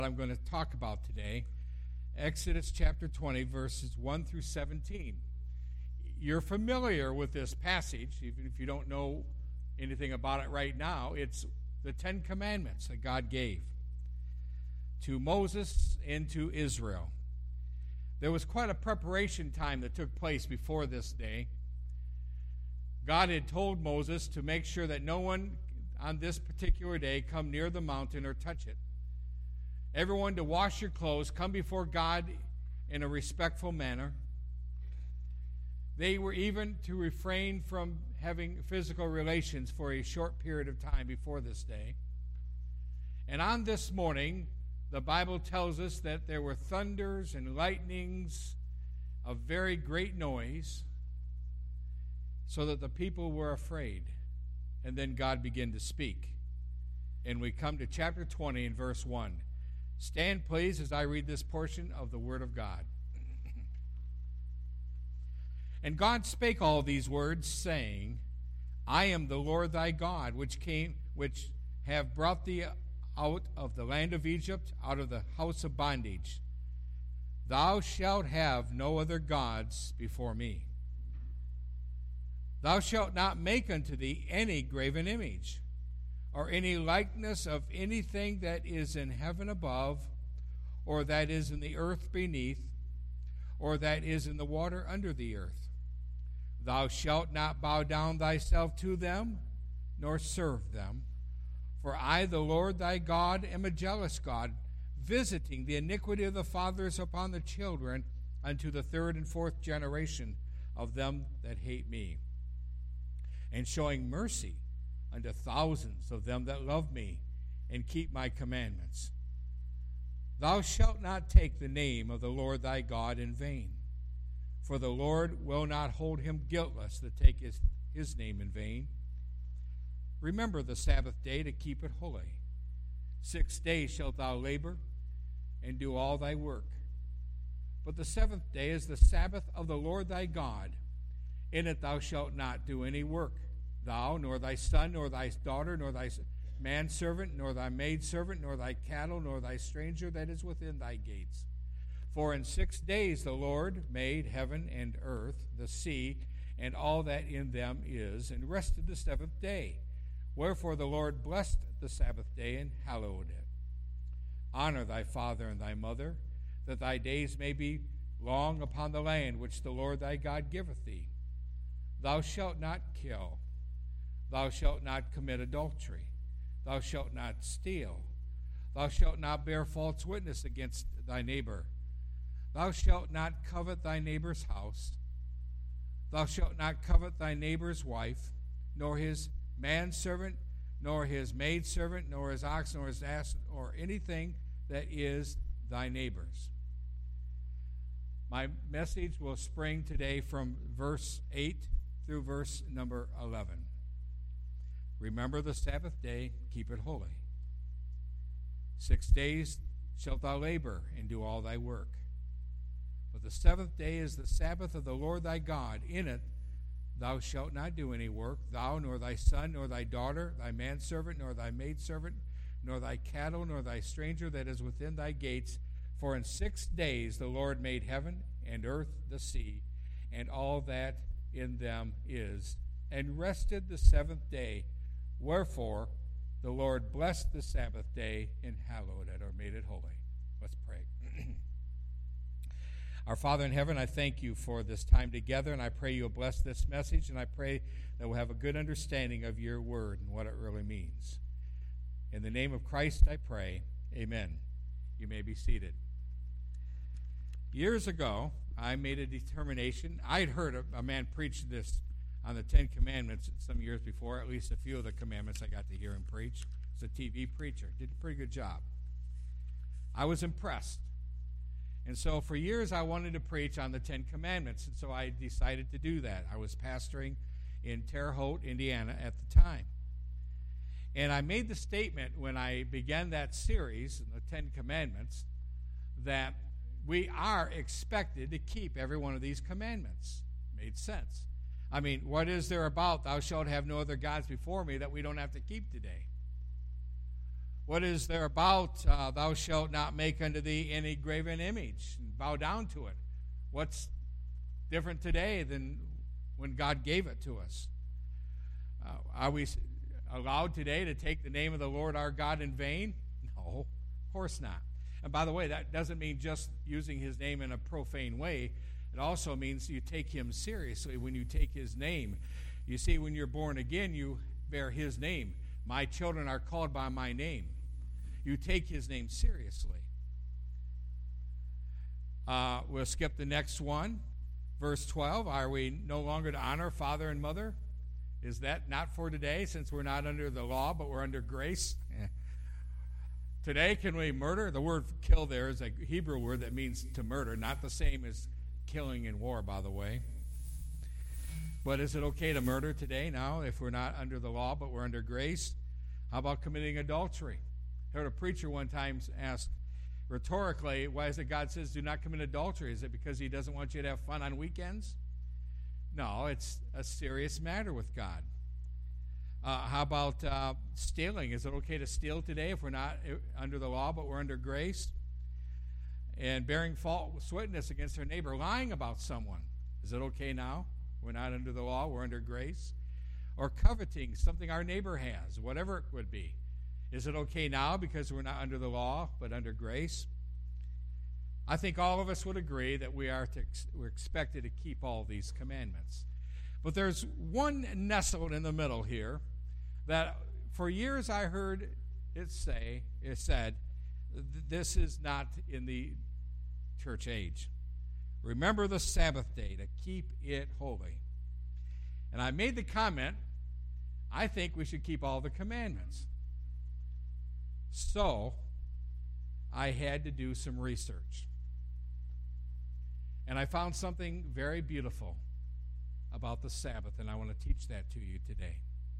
I'm going to talk about today, Exodus chapter 20, verses 1 through 17. You're familiar with this passage, even if you don't know anything about it right now. It's the Ten Commandments that God gave to Moses and to Israel. There was quite a preparation time that took place before this day. God had told Moses to make sure that no one on this particular day come near the mountain or touch it. Everyone to wash your clothes, come before God in a respectful manner. They were even to refrain from having physical relations for a short period of time before this day. And on this morning, the Bible tells us that there were thunders and lightnings of very great noise, so that the people were afraid. And then God began to speak. And we come to chapter 20 and verse 1. Stand, please, as I read this portion of the Word of God. And God spake all these words, saying, I am the Lord thy God, which have brought thee out of the land of Egypt, out of the house of bondage. Thou shalt have no other gods before me. Thou shalt not make unto thee any graven image, or any likeness of anything that is in heaven above, or that is in the earth beneath, or that is in the water under the earth. Thou shalt not bow down thyself to them, nor serve them. For I, the Lord thy God, am a jealous God, visiting the iniquity of the fathers upon the children, unto the third and fourth generation of them that hate me, and showing mercy unto thousands of them that love me and keep my commandments. Thou shalt not take the name of the Lord thy God in vain, for the Lord will not hold him guiltless that take his name in vain. Remember the Sabbath day to keep it holy. 6 days shalt thou labor and do all thy work. But the seventh day is the Sabbath of the Lord thy God. In it thou shalt not do any work, thou, nor thy son, nor thy daughter, nor thy manservant, nor thy maidservant, nor thy cattle, nor thy stranger that is within thy gates. For in 6 days the Lord made heaven and earth, the sea, and all that in them is, and rested the seventh day. Wherefore the Lord blessed the Sabbath day and hallowed it. Honor thy father and thy mother, that thy days may be long upon the land which the Lord thy God giveth thee. Thou shalt not kill. Thou shalt not commit adultery. Thou shalt not steal. Thou shalt not bear false witness against thy neighbor. Thou shalt not covet thy neighbor's house. Thou shalt not covet thy neighbor's wife, nor his manservant, nor his maidservant, nor his ox, nor his ass, or anything that is thy neighbor's. My message will spring today from verse 8 through verse number 11. Remember the Sabbath day, keep it holy. 6 days shalt thou labor and do all thy work. But the seventh day is the Sabbath of the Lord thy God. In it thou shalt not do any work, thou, nor thy son, nor thy daughter, thy manservant, nor thy maidservant, nor thy cattle, nor thy stranger that is within thy gates. For in 6 days the Lord made heaven and earth, the sea, and all that in them is, and rested the seventh day. Wherefore the Lord blessed the Sabbath day and hallowed it, or made it holy. Let's pray. Our Father in heaven, I thank you for this time together, and I pray you'll bless this message, and I pray that we'll have a good understanding of your word and what it really means. In the name of Christ I pray, amen. You may be seated. Years ago, I made a determination. I had heard a man preach this on the Ten Commandments some years before, at least a few of the commandments I got to hear him preach. He's a TV preacher. Did a pretty good job. I was impressed. And so for years I wanted to preach on the Ten Commandments, and so I decided to do that. I was pastoring in Terre Haute, Indiana at the time. And I made the statement when I began that series, the Ten Commandments, that we are expected to keep every one of these commandments. Made sense. I mean, what is there about thou shalt have no other gods before me that we don't have to keep today? What is there about thou shalt not make unto thee any graven image and bow down to it? What's different today than when God gave it to us? Are we allowed today to take the name of the Lord our God in vain? No, of course not. And by the way, that doesn't mean just using his name in a profane way. It also means you take him seriously when you take his name. You see, when you're born again, you bear his name. My children are called by my name. You take his name seriously. We'll skip the next one. Verse 12, are we no longer to honor father and mother? Is that not for today, since we're not under the law, but we're under grace? Today, can we murder? The word kill there is a Hebrew word that means to murder, not the same as killing in war, by the way. But is it okay to murder today now if we're not under the law, but we're under grace? How about committing adultery? I heard a preacher one time ask rhetorically, why is it God says do not commit adultery? Is it because he doesn't want you to have fun on weekends? No, it's a serious matter with God. How about stealing? Is it okay to steal today if we're not under the law, but we're under grace? And bearing false witness against our neighbor, lying about someone. Is it okay now? We're not under the law, we're under grace. Or coveting something our neighbor has, whatever it would be. Is it okay now because we're not under the law, but under grace? I think all of us would agree that we're expected to keep all these commandments. But there's one nestled in the middle here that for years I heard it said, this is not in the church age. Remember the Sabbath day to keep it holy. And I made the comment, I think we should keep all the commandments. So I had to do some research. And I found something very beautiful about the Sabbath, and I want to teach that to you today.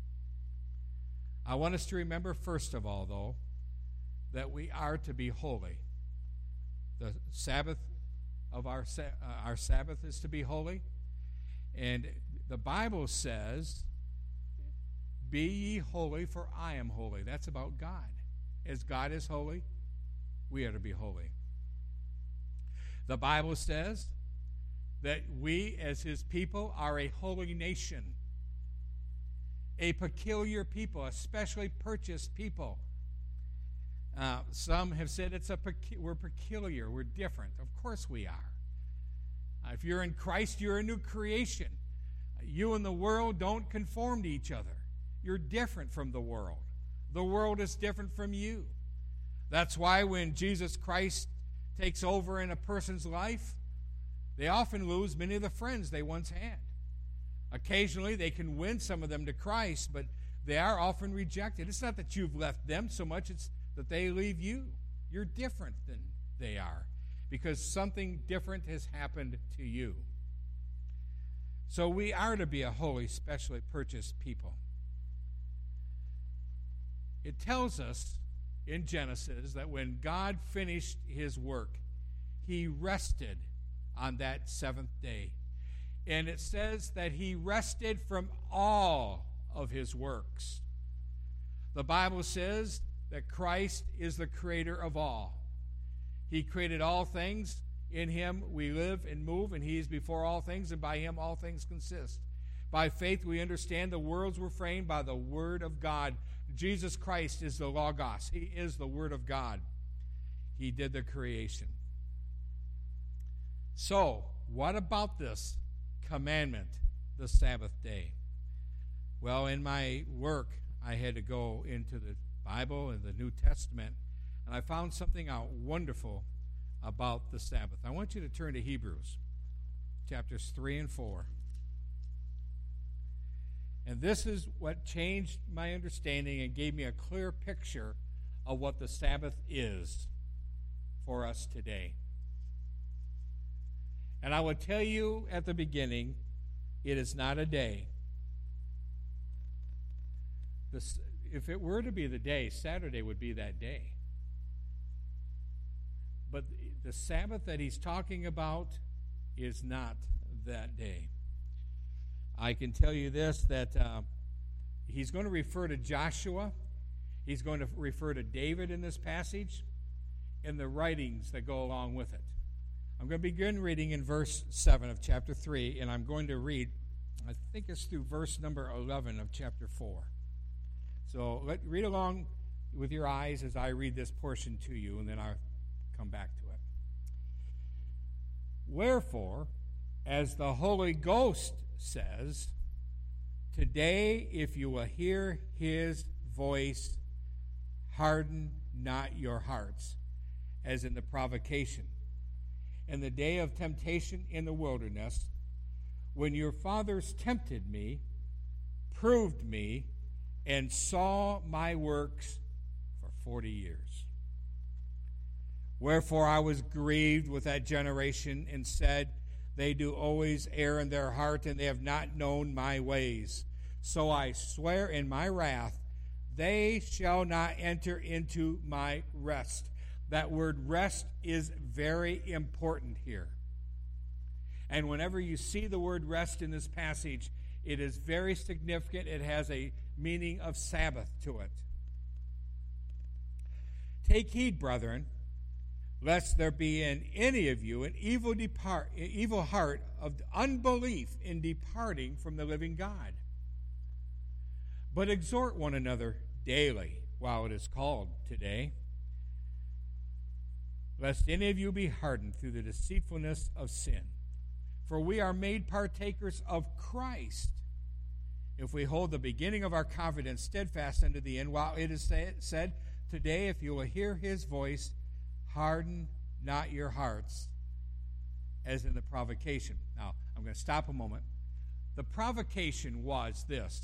I want us to remember, first of all, though, that we are to be holy. The Sabbath of our Sabbath is to be holy. And the Bible says, be ye holy, for I am holy. That's about God. As God is holy, we are to be holy. The Bible says that we, as his people, are a holy nation, a peculiar people, a specially purchased people. Some have said we're peculiar, we're different. Of course we are. If you're in Christ, you're a new creation. You and the world don't conform to each other. You're different from the world. The world is different from you. That's why when Jesus Christ takes over in a person's life, they often lose many of the friends they once had. Occasionally, they can win some of them to Christ, but they are often rejected. It's not that you've left them so much, it's that they leave you. You're different than they are because something different has happened to you. So we are to be a holy, specially purchased people. It tells us in Genesis that when God finished his work, he rested on that seventh day. And it says that he rested from all of his works. The Bible says that Christ is the creator of all. He created all things. In him we live and move, and he is before all things, and by him all things consist. By faith we understand the worlds were framed by the word of God. Jesus Christ is the Logos. He is the Word of God. He did the creation. So, what about this commandment, the Sabbath day? Well, in my work, I had to go into the Bible and the New Testament, and I found something out wonderful about the Sabbath. I want you to turn to Hebrews, chapters 3 and 4. And this is what changed my understanding and gave me a clear picture of what the Sabbath is for us today. And I will tell you at the beginning, it is not a day. If it were to be the day, Saturday would be that day. But the Sabbath that he's talking about is not that day. I can tell you this, that he's going to refer to Joshua. He's going to refer to David in this passage and the writings that go along with it. I'm going to begin reading in verse 7 of chapter 3, and I'm going to read, I think it's through verse number 11 of chapter 4. So read along with your eyes as I read this portion to you, and then I'll come back to it. Wherefore, as the Holy Ghost says, today if you will hear his voice, harden not your hearts, as in the provocation, in the day of temptation in the wilderness, when your fathers tempted me, proved me, and saw my works for 40 years. Wherefore I was grieved with that generation, and said, they do always err in their heart, and they have not known my ways. So I swear in my wrath, they shall not enter into my rest. That word rest is very important here. And whenever you see the word rest in this passage, it is very significant. It has a meaning of Sabbath to it. Take heed, brethren, lest there be in any of you an evil heart of unbelief in departing from the living God. But exhort one another daily, while it is called today, lest any of you be hardened through the deceitfulness of sin. For we are made partakers of Christ, if we hold the beginning of our confidence steadfast unto the end, while it is said, today if you will hear his voice, harden not your hearts, as in the provocation. Now, I'm going to stop a moment. The provocation was this.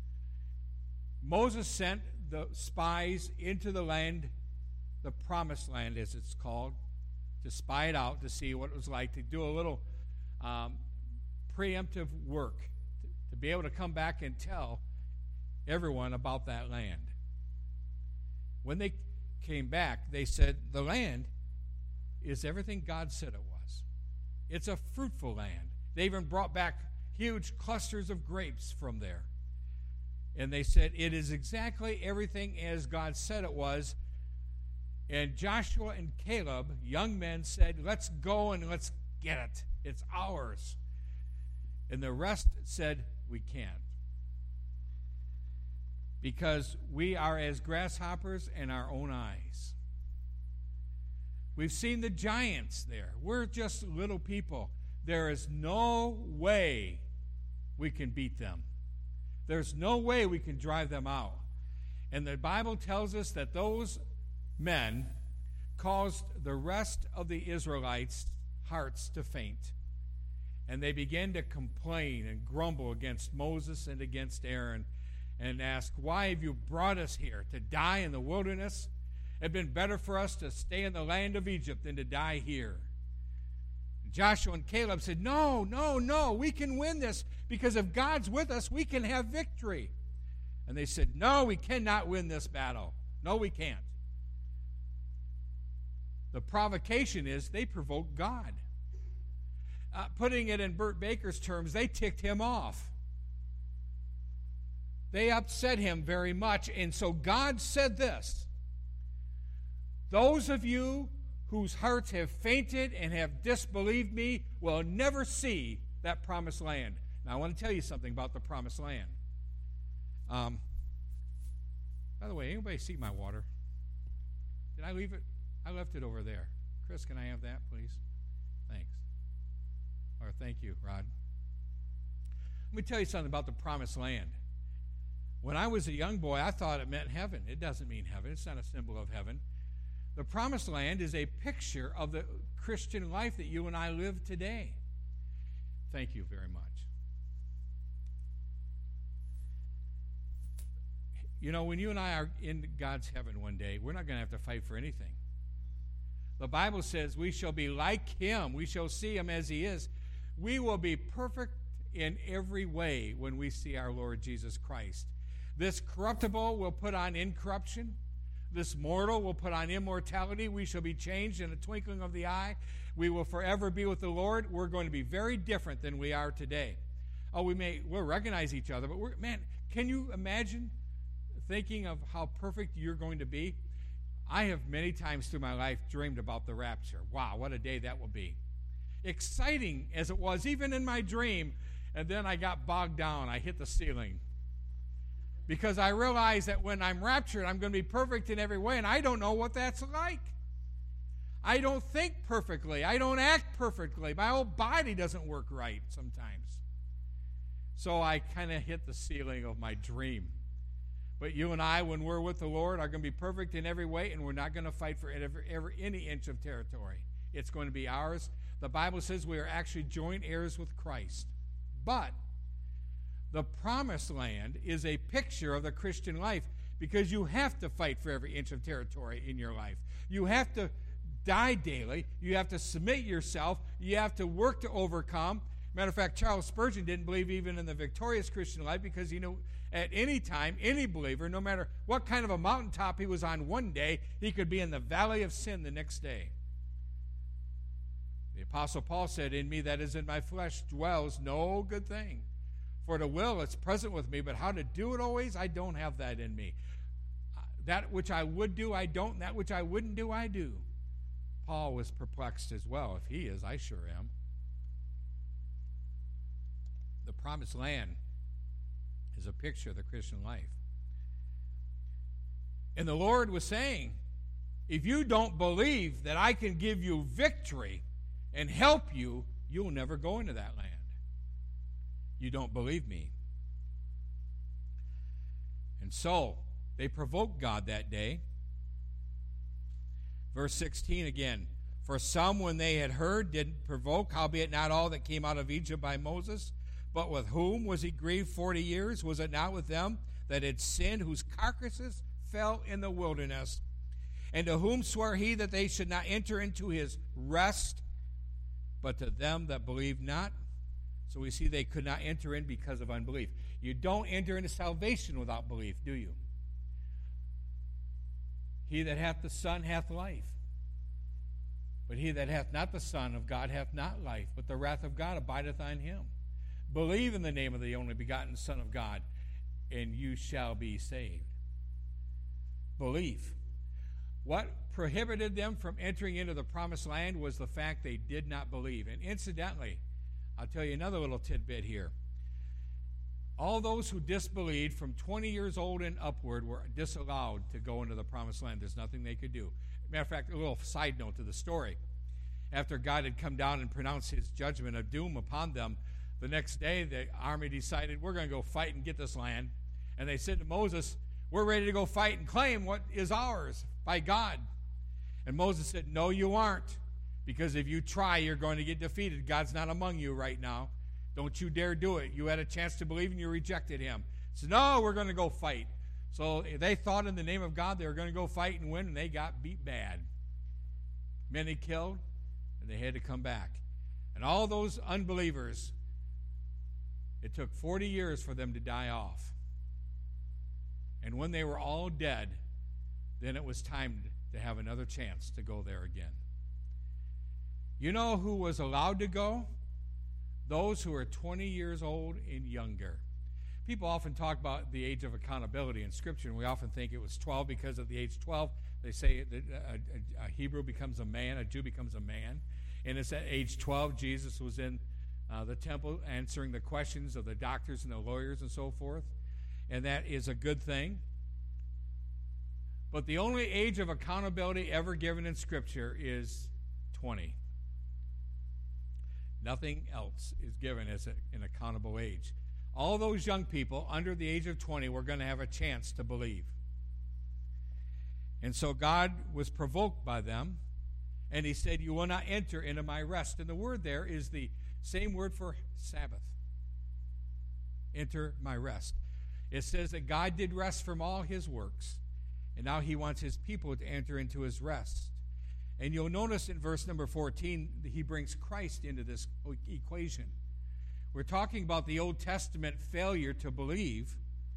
Moses sent the spies into the land, the promised land as it's called, to spy it out, to see what it was like, to do a little preemptive work, to be able to come back and tell everyone about that land. When they came back, they said, the land is everything God said it was. It's a fruitful land. They even brought back huge clusters of grapes from there. And they said, it is exactly everything as God said it was. And Joshua and Caleb, young men, said, let's go and let's get it. It's ours. And the rest said, we can't. Because we are as grasshoppers in our own eyes. We've seen the giants there. We're just little people. There is no way we can beat them. There's no way we can drive them out. And the Bible tells us that those men caused the rest of the Israelites' hearts to faint. And they began to complain and grumble against Moses and against Aaron and ask, why have you brought us here to die in the wilderness? It had been better for us to stay in the land of Egypt than to die here. Joshua and Caleb said, no, we can win this, because if God's with us, we can have victory. And they said, no, we cannot win this battle. No, we can't. The provocation is they provoked God. Putting it in Burt Baker's terms, they ticked him off. They upset him very much. And so God said this, those of you whose hearts have fainted and have disbelieved me will never see that promised land. Now, I want to tell you something about the promised land. By the way, anybody see my water? Did I leave it? I left it over there. Chris, can I have that, please? Thanks. Or thank you, Rod. Let me tell you something about the promised land. When I was a young boy, I thought it meant heaven. It doesn't mean heaven. It's not a symbol of heaven. The promised land is a picture of the Christian life that you and I live today. Thank you very much. You know, when you and I are in God's heaven one day, we're not going to have to fight for anything. The Bible says we shall be like him. We shall see him as he is. We will be perfect in every way when we see our Lord Jesus Christ. This corruptible will put on incorruption. This mortal will put on immortality. We shall be changed in a twinkling of the eye. We will forever be with the Lord. We're going to be very different than we are today. Oh, we'll recognize each other, but man, can you imagine thinking of how perfect you're going to be, I have many times through my life dreamed about the rapture. Wow, what a day that will be. Exciting as it was, even in my dream, and then I got bogged down. I hit the ceiling. Because I realized that when I'm raptured, I'm going to be perfect in every way, and I don't know what that's like. I don't think perfectly. I don't act perfectly. My whole body doesn't work right sometimes. So I kind of hit the ceiling of my dream. But you and I, when we're with the Lord, are going to be perfect in every way, and we're not going to fight for any inch of territory. It's going to be ours. The Bible says we are actually joint heirs with Christ. But the promised land is a picture of the Christian life, because you have to fight for every inch of territory in your life. You have to die daily. You have to submit yourself. You have to work to overcome. Matter of fact, Charles Spurgeon didn't believe even in the victorious Christian life, because he knew at any time, any believer, no matter what kind of a mountaintop he was on one day, he could be in the valley of sin the next day. The Apostle Paul said, "In me, that is in my flesh, dwells no good thing. For the will, it's present with me, but how to do it always, I don't have that in me. That which I would do, I don't, and that which I wouldn't do, I do." Paul was perplexed as well. If he is, I sure am. The promised land is a picture of the Christian life. And the Lord was saying, if you don't believe that I can give you victory and help you, you'll never go into that land. You don't believe me. And so they provoked God that day. Verse 16 again. For some, when they had heard, did provoke, howbeit not all that came out of Egypt by Moses. But with whom was he grieved 40 years? Was it not with them that had sinned, whose carcasses fell in the wilderness? And to whom sware he that they should not enter into his rest, but to them that believed not? So we see they could not enter in because of unbelief. You don't enter into salvation without belief, do you? He that hath the Son hath life. But he that hath not the Son of God hath not life, but the wrath of God abideth on him. Believe in the name of the only begotten Son of God, and you shall be saved. Belief. What prohibited them from entering into the promised land was the fact they did not believe. And incidentally, I'll tell you another little tidbit here. All those who disbelieved from 20 years old and upward were disallowed to go into the promised land. There's nothing they could do. Matter of fact, a little side note to the story. After God had come down and pronounced his judgment of doom upon them, the next day the army decided, we're going to go fight and get this land. And they said to Moses, we're ready to go fight and claim what is ours by God. And Moses said, no, you aren't. Because if you try, you're going to get defeated. God's not among you right now. Don't you dare do it. You had a chance to believe and you rejected him. He said, no, we're going to go fight. So they thought in the name of God they were going to go fight and win, and they got beat bad. Many killed, and they had to come back. And all those unbelievers, it took 40 years for them to die off. And when they were all dead, then it was time to have another chance to go there again. You know who was allowed to go? Those who are 20 years old and younger. People often talk about the age of accountability in Scripture, and we often think it was 12 because of the age 12. They say that a Hebrew becomes a man, a Jew becomes a man. And it's at age 12 Jesus was in the temple answering the questions of the doctors and the lawyers and so forth. And that is a good thing. But the only age of accountability ever given in Scripture is 20. Nothing else is given as an accountable age. All those young people under the age of 20 were going to have a chance to believe. And so God was provoked by them, and he said, you will not enter into my rest. And the word there is the same word for Sabbath. Enter my rest. It says that God did rest from all his works, and now he wants his people to enter into his rest. And you'll notice in verse number 14, he brings Christ into this equation. We're talking about the Old Testament failure to believe,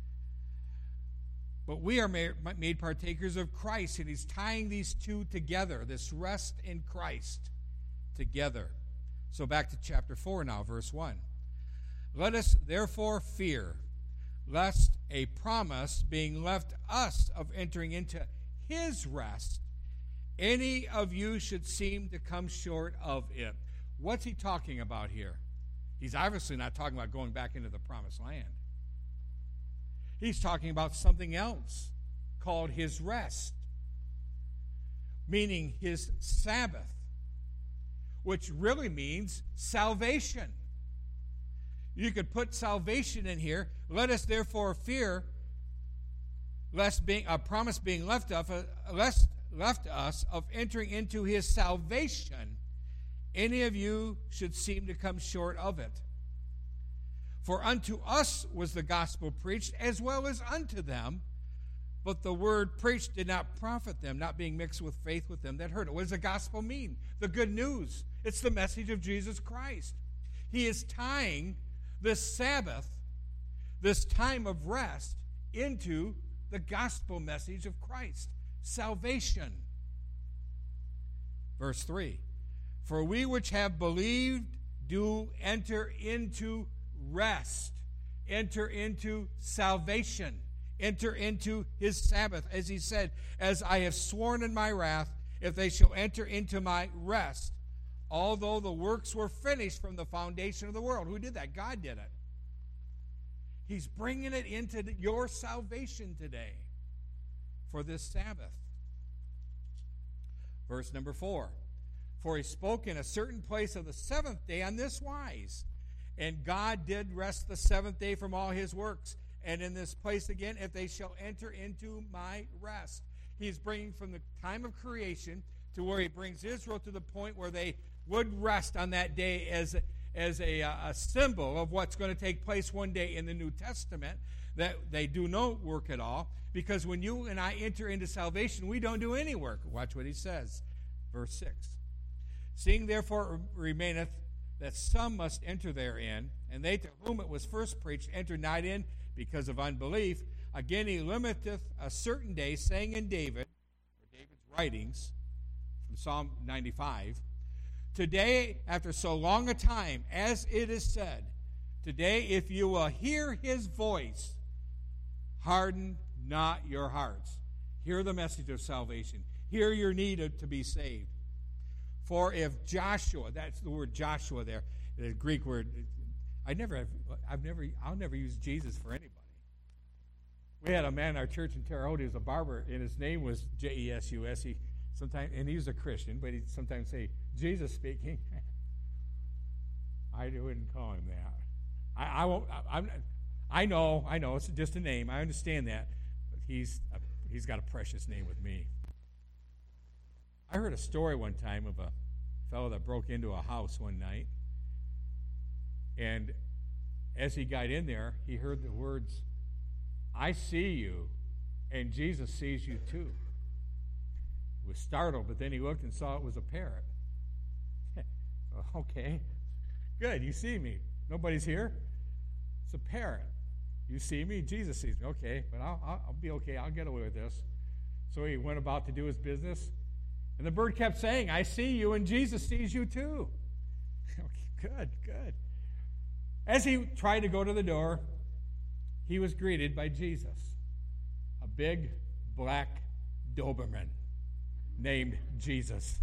but we are made partakers of Christ, and he's tying these two together, this rest in Christ together. So back to chapter 4 now, verse 1. Let us therefore fear, lest a promise being left us of entering into his rest, any of you should seem to come short of it. What's he talking about here? He's obviously not talking about going back into the promised land. He's talking about something else called his rest, meaning his Sabbath, which really means salvation. You could put salvation in here. Let us therefore fear, lest being a promise being left us of entering into his salvation, any of you should seem to come short of it. For unto us was the gospel preached, as well as unto them, but the word preached did not profit them, not being mixed with faith with them that heard it. What does the gospel mean? The good news. It's the message of Jesus Christ. He is tying this Sabbath, this time of rest, into the gospel message of Christ, salvation. Verse 3, for we which have believed do enter into rest, enter into salvation, enter into his Sabbath, as he said, as I have sworn in my wrath, if they shall enter into my rest, although the works were finished from the foundation of the world. Who did that? God did it. He's bringing it into your salvation today for this Sabbath. Verse number 4, for he spoke in a certain place of the seventh day on this wise, and God did rest the seventh day from all his works. And in this place again, if they shall enter into my rest. He's bringing from the time of creation to where he brings Israel to the point where they would rest on that day as a symbol of what's going to take place one day in the New Testament, that they do no work at all. Because when you and I enter into salvation, we don't do any work. Watch what he says. Verse 6. Seeing therefore remaineth that some must enter therein, and they to whom it was first preached enter not in because of unbelief. Again he limiteth a certain day, saying in David's writings, from Psalm 95, today, after so long a time, as it is said, today if you will hear his voice, harden not your hearts. Hear the message of salvation. Hear your need to be saved. For if Joshua, that's the word Joshua there, the Greek word, I'll never use Jesus for anybody. We had a man in our church in Terre Haute, he was a barber, and his name was Jesus. And he was a Christian, but he'd sometimes say, Jesus speaking. I wouldn't call him that. I know, it's just a name. I understand that. But he's got a precious name with me. I heard a story one time of a fellow that broke into a house one night. And as he got in there, he heard the words, I see you, and Jesus sees you too. He was startled, but then he looked and saw it was a parrot. Okay, good, you see me. Nobody's here? It's a parrot. You see me? Jesus sees me. Okay, but I'll be okay. I'll get away with this. So he went about to do his business, and the bird kept saying, I see you, and Jesus sees you too. Good. As he tried to go to the door, he was greeted by Jesus, a big black Doberman named Jesus.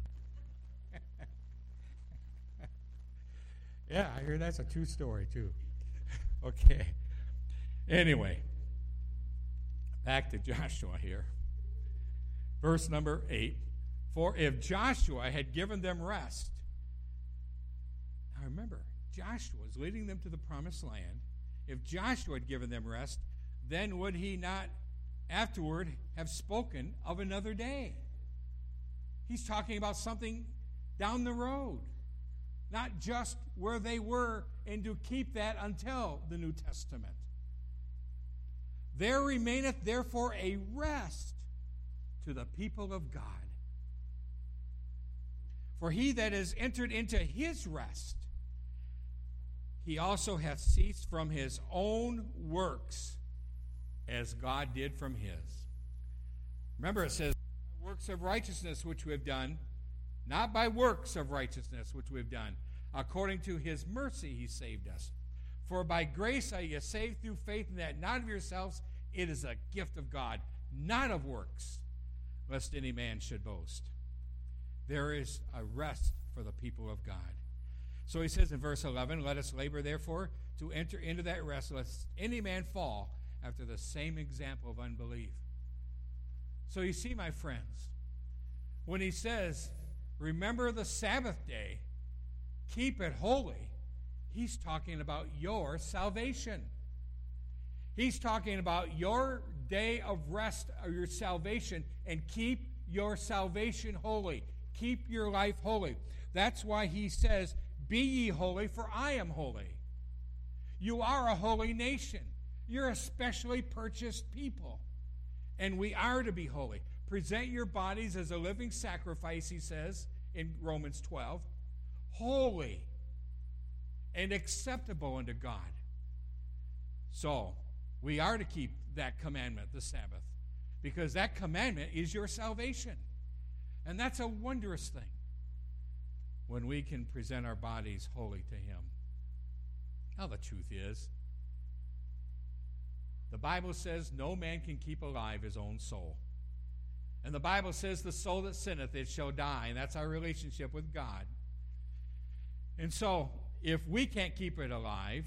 Yeah, I hear that's a true story too. Okay. Anyway, back to Joshua here. Verse number 8. For if Joshua had given them rest, now remember, Joshua is leading them to the promised land. If Joshua had given them rest, then would he not afterward have spoken of another day? He's talking about something down the road, not just where they were, and to keep that until the New Testament. There remaineth therefore a rest to the people of God. For he that is entered into his rest, he also hath ceased from his own works, as God did from his. Remember, it says, works of righteousness which we have done, not by works of righteousness which we have done. According to his mercy he saved us. For by grace are you saved through faith, and that not of yourselves, it is a gift of God, not of works, lest any man should boast. There is a rest for the people of God. So he says in verse 11, let us labor, therefore, to enter into that rest, lest any man fall after the same example of unbelief. So you see, my friends, when he says, remember the Sabbath day, keep it holy, he's talking about your salvation. He's talking about your day of rest or your salvation, and keep your salvation holy. Keep your life holy. That's why he says, be ye holy, for I am holy. You are a holy nation. You're a specially purchased people. And we are to be holy. Present your bodies as a living sacrifice, he says in Romans 12, holy and acceptable unto God. So, we are to keep that commandment, the Sabbath, because that commandment is your salvation. And that's a wondrous thing when we can present our bodies holy to him. Now, the truth is, the Bible says no man can keep alive his own soul. And the Bible says the soul that sinneth, it shall die. And that's our relationship with God. And so, if we can't keep it alive,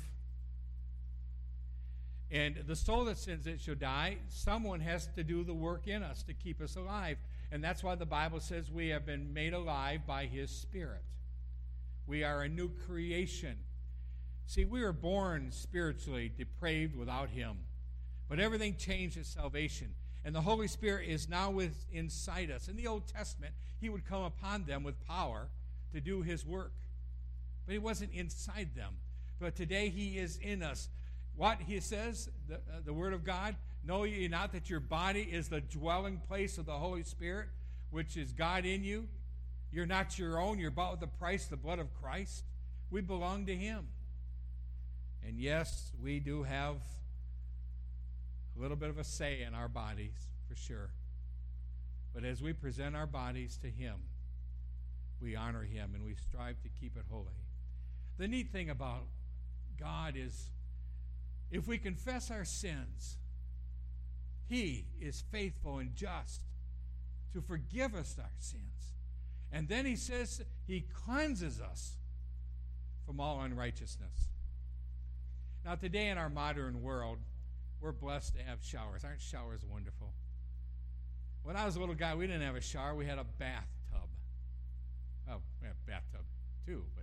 and the soul that sins, it shall die, someone has to do the work in us to keep us alive. And that's why the Bible says we have been made alive by his Spirit. We are a new creation. See, we were born spiritually depraved without him. But everything changed at salvation. And the Holy Spirit is now inside us. In the Old Testament, he would come upon them with power to do his work. But he wasn't inside them. But today he is in us. What he says, the Word of God, know ye not that your body is the dwelling place of the Holy Spirit, which is God in you? You're not your own. You're bought with the price, the blood of Christ. We belong to him. And yes, we do have a little bit of a say in our bodies, for sure. But as we present our bodies to him, we honor him and we strive to keep it holy. The neat thing about God is, if we confess our sins, he is faithful and just to forgive us our sins. And then he says he cleanses us from all unrighteousness. Now, today in our modern world, we're blessed to have showers. Aren't showers wonderful? When I was a little guy, we didn't have a shower. We had a bathtub. Oh, we had a bathtub too, but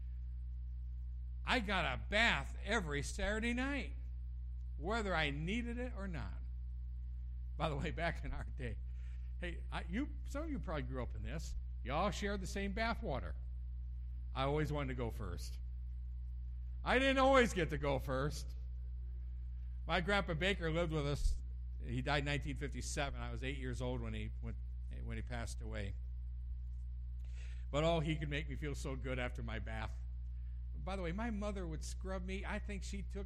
I got a bath every Saturday night, whether I needed it or not. By the way, back in our day, hey, some of you probably grew up in this. You all shared the same bath water. I always wanted to go first. I didn't always get to go first. My Grandpa Baker lived with us. He died in 1957. I was 8 years old when he passed away. But he could make me feel so good after my bath. By the way, my mother would scrub me. I think she took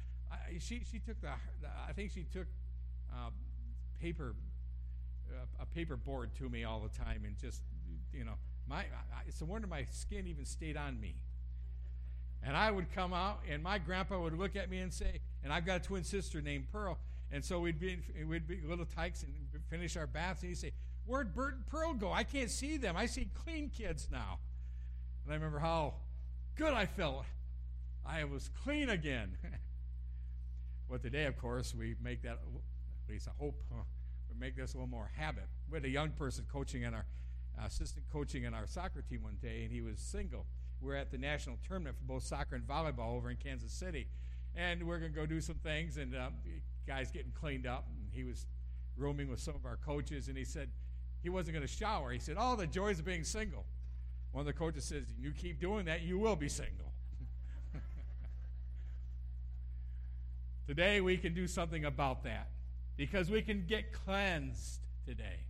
a paper board to me all the time, and just it's a wonder my skin even stayed on me. And I would come out, and my grandpa would look at me and say, and I've got a twin sister named Pearl, and so we'd be little tykes and finish our baths, and he'd say, where'd Bert and Pearl go? I can't see them. I see clean kids now. And I remember how good I felt. I was clean again. Well, today, of course, we make that, at least I hope, we make this a little more habit. We had a young person assistant coaching in our soccer team one day, and he was single. We were at the national tournament for both soccer and volleyball over in Kansas City, and we're going to go do some things, and guys getting cleaned up, and he was rooming with some of our coaches, and he said he wasn't going to shower. He said, the joys of being single. One of the coaches says, you keep doing that, you will be single. Today we can do something about that because we can get cleansed today.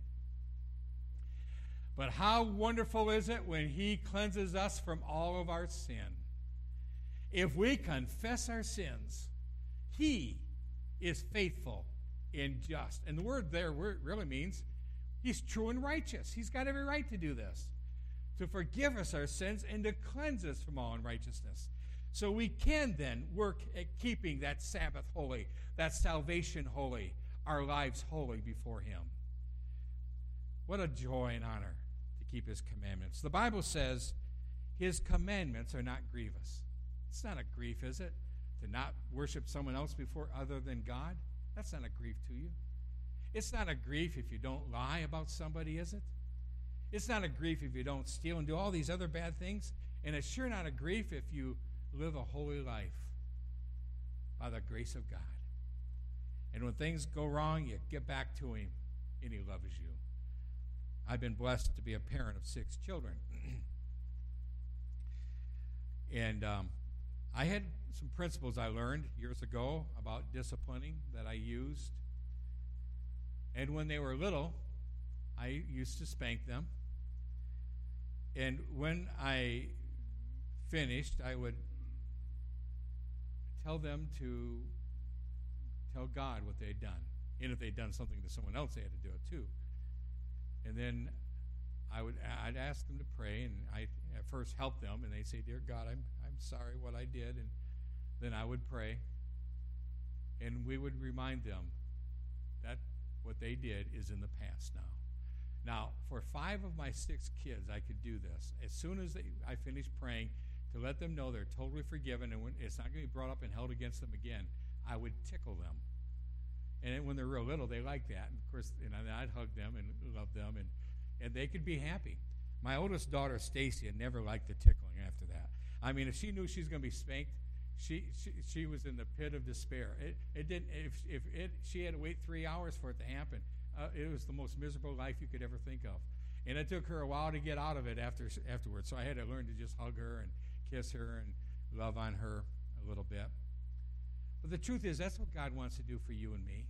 But how wonderful is it when he cleanses us from all of our sin? If we confess our sins, he is faithful and just. And the word there really means he's true and righteous. He's got every right to do this, to forgive us our sins and to cleanse us from all unrighteousness. So we can then work at keeping that Sabbath holy, that salvation holy, our lives holy before him. What a joy and honor to keep his commandments. The Bible says his commandments are not grievous. It's not a grief, is it? To not worship someone else before other than God? That's not a grief to you. It's not a grief if you don't lie about somebody, is it? It's not a grief if you don't steal and do all these other bad things. And it's sure not a grief if you live a holy life by the grace of God. And when things go wrong, you get back to him, and he loves you. I've been blessed to be a parent of 6 children. And I had some principles I learned years ago about disciplining that I used. And when they were little, I used to spank them. And when I finished, I would tell them to tell God what they had done. And if they'd done something to someone else, they had to do it too. And then I'd ask them to pray, and I at first help them, and they'd say, "Dear God, I'm sorry what I did." And then I would pray, and we would remind them that what they did is in the past now. Now, for 5 of my 6 kids, I could do this. As soon as I finished praying, to let them know they're totally forgiven, and it's not going to be brought up and held against them again, I would tickle them. And when they're real little, they like that. And of course, I'd hug them and love them, and they could be happy. My oldest daughter, Stacy, had never liked the tickling after that. I mean, if she knew she was going to be spanked, she was in the pit of despair. It didn't. If she had to wait 3 hours for it to happen, it was the most miserable life you could ever think of. And it took her a while to get out of it afterwards. So I had to learn to just hug her and kiss her and love on her a little bit. But the truth is, that's what God wants to do for you and me.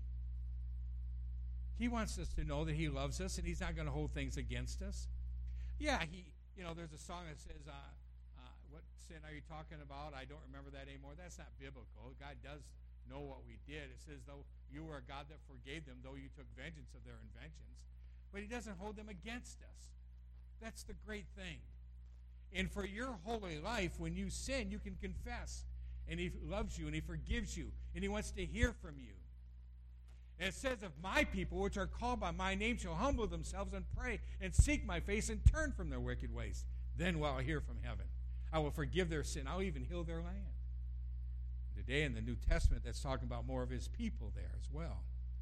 He wants us to know that he loves us, and he's not going to hold things against us. Yeah, there's a song that says, what sin are you talking about? I don't remember that anymore. That's not biblical. God does know what we did. It says, though you were a God that forgave them, though you took vengeance of their inventions. But he doesn't hold them against us. That's the great thing. And for your holy life, when you sin, you can confess. And he loves you, and he forgives you, and he wants to hear from you. And it says, if my people, which are called by my name, shall humble themselves and pray and seek my face and turn from their wicked ways, then will I hear from heaven. I will forgive their sin. I'll even heal their land. Today in the New Testament, that's talking about more of his people there as well.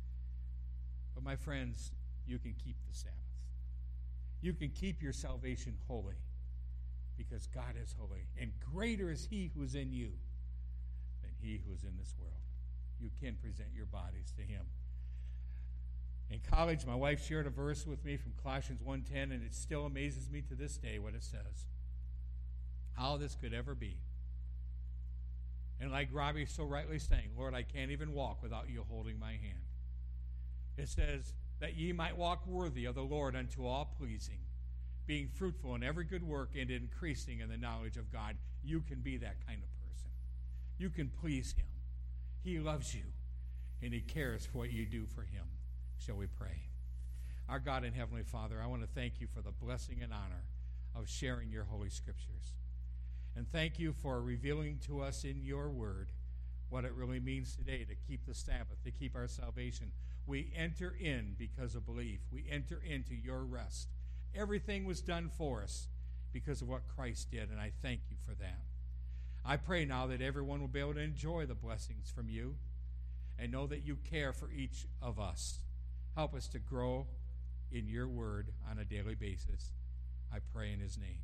But my friends, you can keep the Sabbath. You can keep your salvation holy because God is holy. And greater is he who is in you than he who is in this world. You can present your bodies to him. In college, my wife shared a verse with me from Colossians 1:10, and it still amazes me to this day what it says. How this could ever be. And like Robbie so rightly saying, Lord, I can't even walk without you holding my hand. It says, that ye might walk worthy of the Lord unto all pleasing, being fruitful in every good work and increasing in the knowledge of God. You can be that kind of person. You can please him. He loves you, and he cares for what you do for him. Shall we pray? Our God and Heavenly Father, I want to thank you for the blessing and honor of sharing your Holy Scriptures. And thank you for revealing to us in your word what it really means today to keep the Sabbath, to keep our salvation. We enter in because of belief. We enter into your rest. Everything was done for us because of what Christ did, and I thank you for that. I pray now that everyone will be able to enjoy the blessings from you and know that you care for each of us. Help us to grow in your word on a daily basis. I pray in his name.